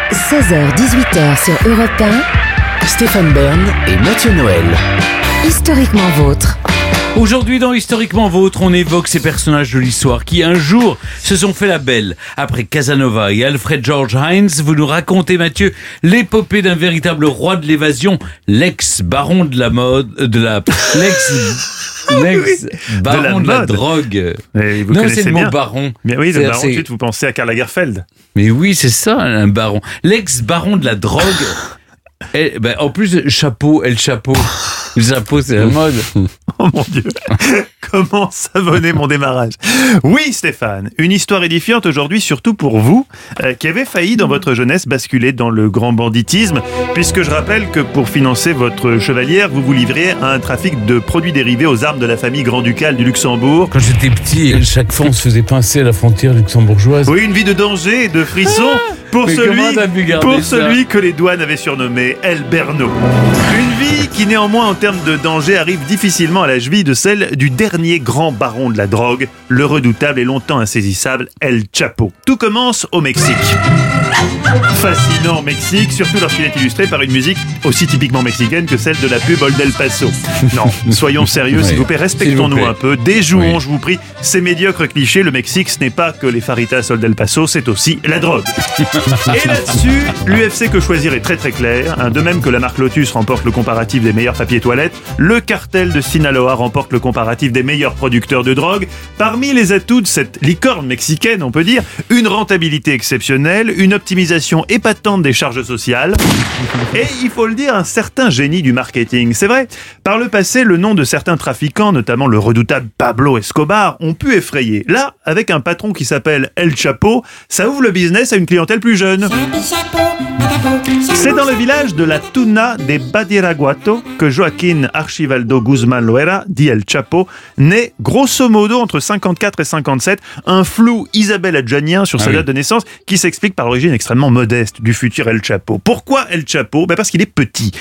16h-18h sur Europe 1. Stéphane Bern et Mathieu Noël. Historiquement vôtre. Aujourd'hui dans Historiquement Vôtre, on évoque ces personnages de l'histoire qui un jour se sont fait la belle. Après Casanova et Alfred George Hines, vous nous racontez, Mathieu, l'épopée d'un véritable roi de l'évasion, l'ex-baron de la mode, l'ex-baron de la drogue. Mais vous Non, connaissez c'est le bien. mot baron. Mais oui, le C'est-à-dire, baron, ensuite vous pensez à Karl Lagerfeld. Mais oui, c'est ça, un baron. L'ex-baron de la drogue. En plus, chapeau, le chapeau, c'est la mode. Oh mon Dieu, comment savonner mon démarrage. Oui Stéphane, une histoire édifiante aujourd'hui, surtout pour vous, qui avez failli dans votre jeunesse basculer dans le grand banditisme, puisque je rappelle que pour financer votre chevalière, vous vous livriez à un trafic de produits dérivés aux armes de la famille grand-ducale du Luxembourg. Quand j'étais petit, chaque fois on se faisait pincer à la frontière luxembourgeoise. Oui, une vie de danger et de frisson pour mais comment t'as pu garder ça celui que les douanes avaient surnommé El Berno. Une vie qui néanmoins en termes de danger arrive difficilement à la cheville de celle du dernier grand baron de la drogue, le redoutable et longtemps insaisissable El Chapo. Tout commence au Mexique. Fascinant Mexique, surtout lorsqu'il est illustré par une musique aussi typiquement mexicaine que celle de la pub Old El Paso. Non, soyons sérieux, s'il vous plaît, respectons-nous un peu, déjouons, je vous prie, ces médiocres clichés. Le Mexique, ce n'est pas que les faritas Old El Paso, c'est aussi la drogue. Et là-dessus, l'UFC Que Choisir est très très clair, de même que la marque Lotus remporte le comparatif des meilleurs papiers toilettes, le cartel de Sinaloa remporte le comparatif des meilleurs producteurs de drogue. Parmi les atouts de cette licorne mexicaine, on peut dire, une rentabilité exceptionnelle, une optimisation épatante des charges sociales, et il faut le dire, un certain génie du marketing. C'est vrai, par le passé, le nom de certains trafiquants, notamment le redoutable Pablo Escobar, ont pu effrayer. Là, avec un patron qui s'appelle El Chapo, ça ouvre le business à une clientèle plus jeune. C'est dans le village de la Tuna de Badiraguato que Joaquín Archibaldo Guzmán Loera, dit El Chapo, naît grosso modo entre 54 et 57, un flou Isabelle Adjanien sur sa date de naissance qui s'explique par l'origine extrêmement modeste du futur El Chapo. Pourquoi El Chapo ? Parce qu'il est petit,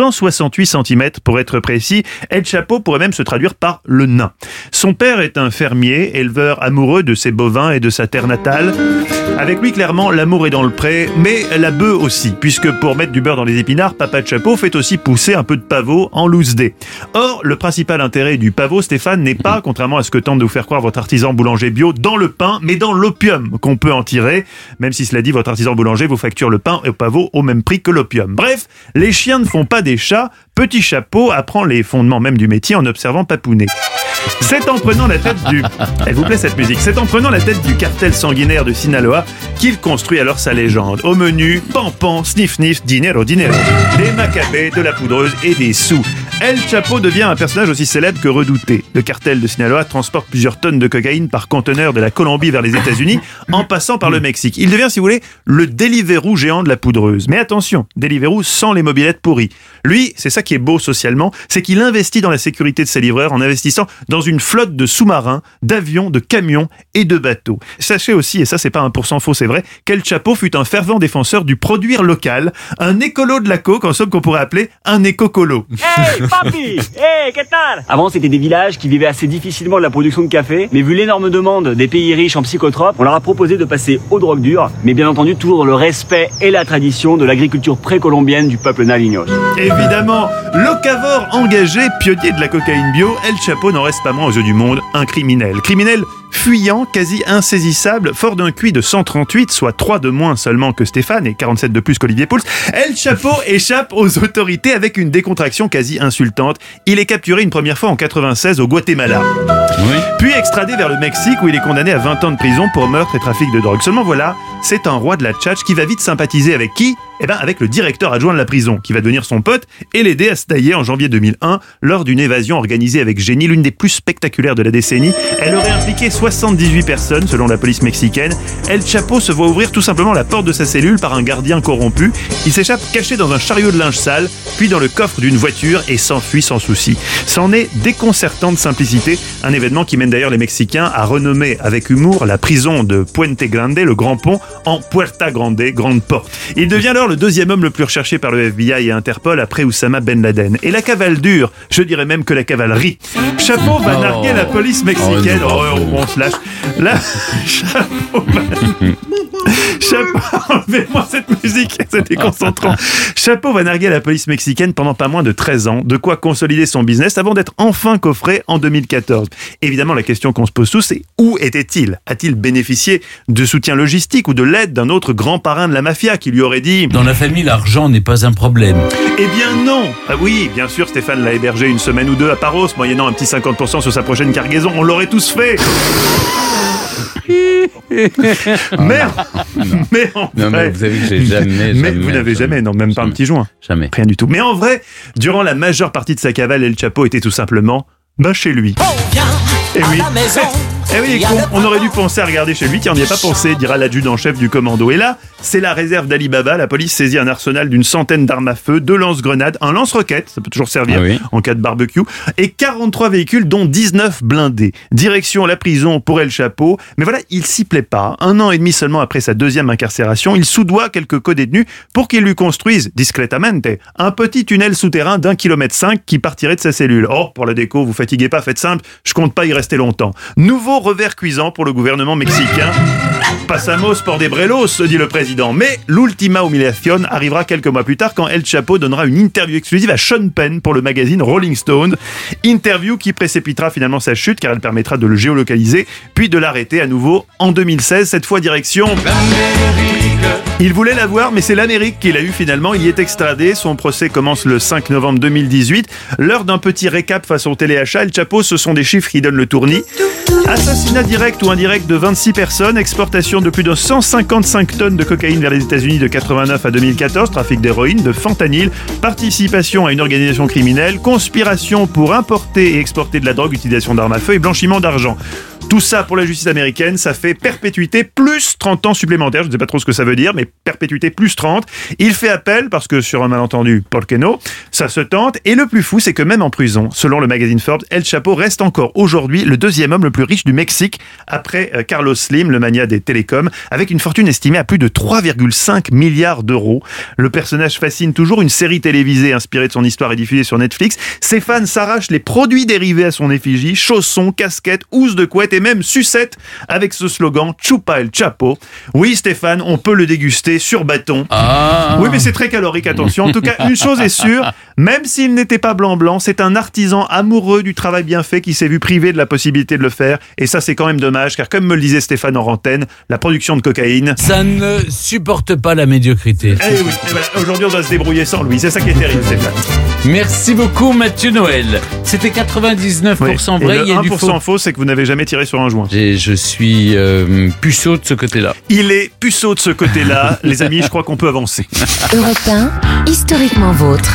168 cm pour être précis. El Chapo pourrait même se traduire par le nain. Son père est un fermier, éleveur amoureux de ses bovins et de sa terre natale. Avec lui, clairement, l'amour est dans le pré, mais la bœuf aussi, puisque pour mettre du beurre dans les épinards, Papa Chapo fait aussi pousser un peu de pavot en loose day. Or, le principal intérêt du pavot, Stéphane, n'est pas, contrairement à ce que tente de vous faire croire votre artisan boulanger bio, dans le pain, mais dans l'opium qu'on peut en tirer. Même si cela dit, votre artisan boulanger vous facture le pain et le pavot au même prix que l'opium. Bref, les chiens ne font pas des chats. Petit Chapeau apprend les fondements même du métier en observant papouner. C'est en prenant la tête du... Elle vous plaît cette musique ? C'est en prenant la tête du cartel sanguinaire de Sinaloa qu'il construit alors sa légende. Au menu, pan, sniff, dinero, des macabées, de la poudreuse et des sous. El Chapo devient un personnage aussi célèbre que redouté. Le cartel de Sinaloa transporte plusieurs tonnes de cocaïne par conteneur de la Colombie vers les États-Unis en passant par le Mexique. Il devient, si vous voulez, le Deliveroo géant de la poudreuse. Mais attention, Deliveroo sans les mobylettes pourries. Lui, c'est ça qui est beau socialement, c'est qu'il investit dans la sécurité de ses livreurs en investissant dans une flotte de sous-marins, d'avions, de camions et de bateaux. Sachez aussi, et ça c'est pas 1% faux, c'est vrai, qu'El Chapo fut un fervent défenseur du produire local, un écolo de la coke, en somme qu'on pourrait appeler un éco-colo. Hey papi, hey, qu'est-ce que Avant c'était des villages qui vivaient assez difficilement de la production de café, mais vu l'énorme demande des pays riches en psychotropes, on leur a proposé de passer aux drogues dures, mais bien entendu toujours dans le respect et la tradition de l'agriculture précolombienne du peuple nariños. Évidemment, locavore engagé, pionnier de la cocaïne bio, El Chapo n'en reste pas moins aux yeux du monde un criminel. Criminel fuyant, quasi insaisissable, fort d'un QI de 138, soit 3 de moins seulement que Stéphane et 47 de plus qu'Olivier Pouls, El Chapo échappe aux autorités avec une décontraction quasi insultante. Il est capturé une première fois en 96 au Guatemala. Puis extradé vers le Mexique où il est condamné à 20 ans de prison pour meurtre et trafic de drogue. Seulement voilà, c'est un roi de la tchatch qui va vite sympathiser avec qui ? Avec le directeur adjoint de la prison, qui va devenir son pote et l'aider à se tailler en janvier 2001 lors d'une évasion organisée avec génie, l'une des plus spectaculaires de la décennie. Elle aurait impliqué 78 personnes selon la police mexicaine. El Chapo se voit ouvrir tout simplement la porte de sa cellule par un gardien corrompu. Il s'échappe caché dans un chariot de linge sale, puis dans le coffre d'une voiture et s'enfuit sans souci. C'en est déconcertante simplicité, un événement qui mène d'ailleurs les Mexicains à renommer avec humour la prison de Puente Grande, le Grand Pont, en Puerta Grande, Grande Porte. Il devient alors le deuxième homme le plus recherché par le FBI et Interpol après Oussama Ben Laden. Et la cavale dure, je dirais même que la cavalerie. Chapeau va narguer la police mexicaine. On se lâche. Là, Chapeau va... Chapeau, enlevez-moi cette musique, c'est déconcentrant. Chapeau va narguer la police mexicaine pendant pas moins de 13 ans, de quoi consolider son business avant d'être enfin coffré en 2014. Évidemment, la question qu'on se pose tous, c'est où était-il ? A-t-il bénéficié de soutien logistique ou de l'aide d'un autre grand parrain de la mafia qui lui aurait dit « Dans la famille, l'argent n'est pas un problème. Eh bien non !» Ah oui, bien sûr, Stéphane l'a hébergé une semaine ou deux à Paros, moyennant un petit 50% sur sa prochaine cargaison. On l'aurait tous fait. Mais en Non, mais vrai, vous avez vu que j'ai jamais. mais vous n'avez jamais, non, même pas un petit joint. Jamais. Rien du tout. Mais en vrai, durant la majeure partie de sa cavale, El Chapo était tout simplement chez lui. Et oui. Eh oui, on aurait dû penser à regarder chez lui, qui n'y en y a pas pensé, dira l'adjudant-chef du commando. Et là, c'est la réserve d'Ali Baba. La police saisit un arsenal d'une centaine d'armes à feu, 2 lance-grenades, un lance-roquette, ça peut toujours servir en cas de barbecue, et 43 véhicules, dont 19 blindés. Direction la prison pour El Chapo. Mais voilà, il s'y plaît pas. 1 an et demi seulement après sa 2e incarcération, il soudoie quelques codétenus pour qu'ils lui construisent, discretamente, un petit tunnel souterrain d'1,5 km qui partirait de sa cellule. Oh, pour la déco, vous fatiguez pas, faites simple, je compte pas y rester longtemps. Nouveau revers cuisant pour le gouvernement mexicain. Passamos por des brelos, dit le président. Mais l'ultima humiliación arrivera quelques mois plus tard quand El Chapo donnera une interview exclusive à Sean Penn pour le magazine Rolling Stone. Interview qui précipitera finalement sa chute car elle permettra de le géolocaliser puis de l'arrêter à nouveau en 2016. Cette fois direction Il voulait l'avoir, mais c'est l'Amérique qu'il a eu finalement. Il y est extradé. Son procès commence le 5 novembre 2018. L'heure d'un petit récap façon téléachat. El Chapo, ce sont des chiffres qui donnent le tournis. Assassinat direct ou indirect de 26 personnes, exportation de plus de 155 tonnes de cocaïne vers les États-Unis de 89 à 2014, trafic d'héroïne, de fentanyl, participation à une organisation criminelle, conspiration pour importer et exporter de la drogue, utilisation d'armes à feu et blanchiment d'argent. Tout ça pour la justice américaine, ça fait perpétuité plus 30 ans supplémentaires. Je ne sais pas trop ce que ça veut dire, mais perpétuité plus 30. Il fait appel parce que sur un malentendu, por qué no, ça se tente. Et le plus fou, c'est que même en prison, selon le magazine Forbes, El Chapo reste encore aujourd'hui le 2e homme le plus riche du Mexique, après Carlos Slim, le magnat des télécoms, avec une fortune estimée à plus de 3,5 milliards d'euros. Le personnage fascine toujours. Une série télévisée inspirée de son histoire est diffusée sur Netflix. Ses fans s'arrachent les produits dérivés à son effigie, chaussons, casquettes, housses de couette et même sucettes avec ce slogan « Chupa El Chapo ». Oui, Stéphane, on peut le déguster sur bâton. Oui, mais c'est très calorique, attention. En tout cas, une chose est sûre, même s'il n'était pas blanc-blanc, c'est un artisan amoureux du travail bien fait qui s'est vu privé de la possibilité de le faire. Et ça, c'est quand même dommage, car comme me le disait Stéphane en antenne, la production de cocaïne... Ça ne supporte pas la médiocrité. Eh oui, et voilà, aujourd'hui on doit se débrouiller sans lui, c'est ça qui est terrible, Stéphane. Merci beaucoup, Mathieu Noël. C'était 99% vrai, et le il y a du 1% faux. faux, c'est que vous n'avez jamais tiré sur un joint. Je suis puceau de ce côté-là. Il est puceau de ce côté-là. Les amis, je crois qu'on peut avancer. Europe 1, historiquement vôtre.